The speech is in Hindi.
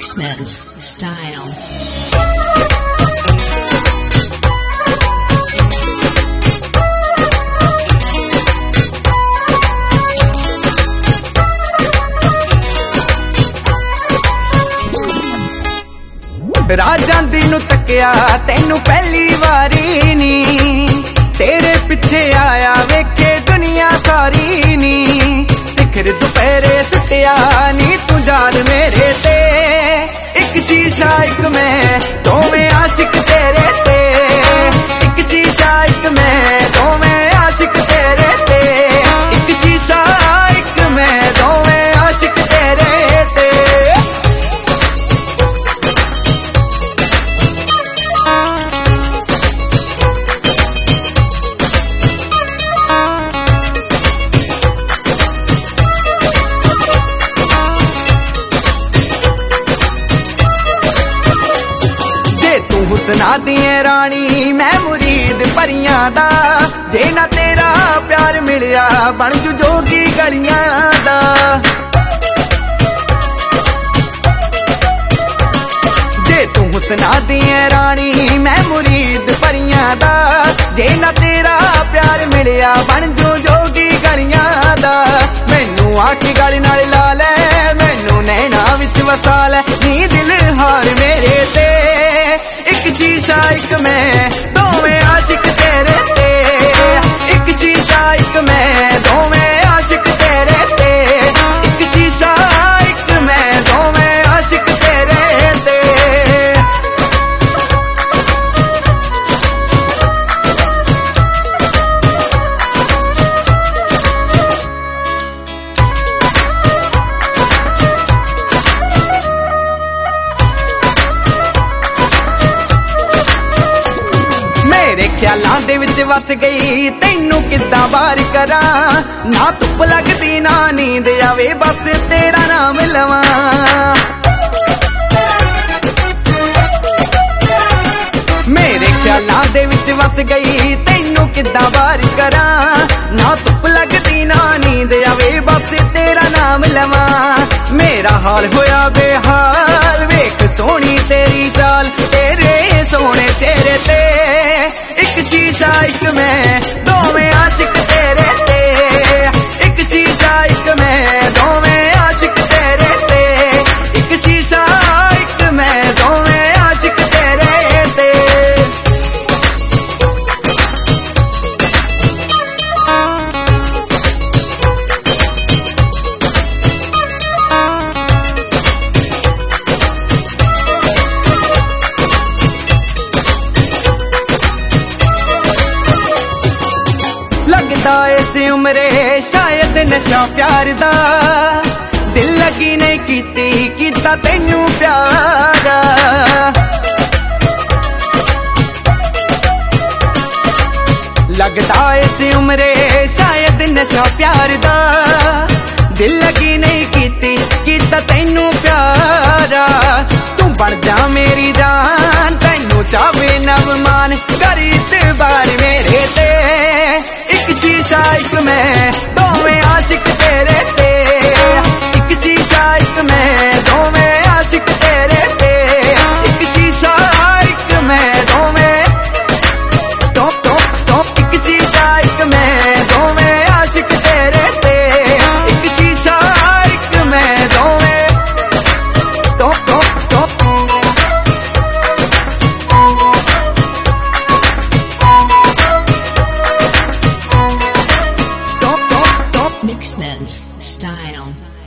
Mixman's style. राजांदी नू तकिया तेनू पहली वारी नी, तेरे पिछे आया वेखे दुनिया सारी नी। सिखर दुपहरे सुटिया नी तू जान मेरे ते, एक शीशा एक मैं दोवें आशिक तेरे ते, एक शीशा एक मैं दोवें आशिक तेरे ते, एक शीशा एक मैं दोवें आशिक तेरे ते। हुसना दिए रानी मैं मुरीद परियां दा, जे ना तेरा प्यार मिलिया बन जू जोगी गलियां दा। जे तू हुसना दिए रानी मैं मुरीद परियां दा, जे ना तेरा प्यार मिलिया बन जू जोगी गलियां दा। मैनू आखी गल नाल ला लै, मैनू नैना विच वसा लै, नी दिल हार मेरे ते, एक शीशा एक मैं दोवें आशिक तेरे ते, एक शीशा एक मैं दोवें आशिक तेरे ते, एक शीशा एक मैं दोवें आशिक तेरे ते। मेरे ख्यालां दे विच वस गई तैनू किद्दां बार करा, ना धुप लगदी ना नींद आवे बस तेरा नाम लवां। मेरे ख्यालां दे विच वस गई तैनू किद्दां बार करा, ना धुप लगदी ना नींद आवे बस तेरा नाम लवां। मेरा हाल होया बेहाल वेख सोहनी तेरी चाल, तेरे सोहने चेहरे ते, एक शीशा एक मैं दोवें आशिक तेरे ते, एक शीशा एक मैं दोवें आशिक तेरे ते, एक शीशा एक मैं दोवें आशिक तेरे ते। लगदा इस उम्रे शायद नशा प्यार दा, दिल लगी नहीं कीता तैनू प्यारा। लगदा इस उम्रे शायद नशा प्यार दा, दिल लगी नहीं कीता तैनू प्यारा। तू बन जा मेरी जान तैनू चावे नव मान, कर इतबार मेरे ते, एक शीशा एक मैं दोवें आशिक तेरे ते, एक शीशा एक मैं दोवें आशिक तेरे ते, एक शीशा एक मैं दोवें टॉप टॉप टॉप, एक शीशा एक मैं दोवें आशिक तेरे ते, एक शीशा एक मैं दोवें top top top. Mixman's style.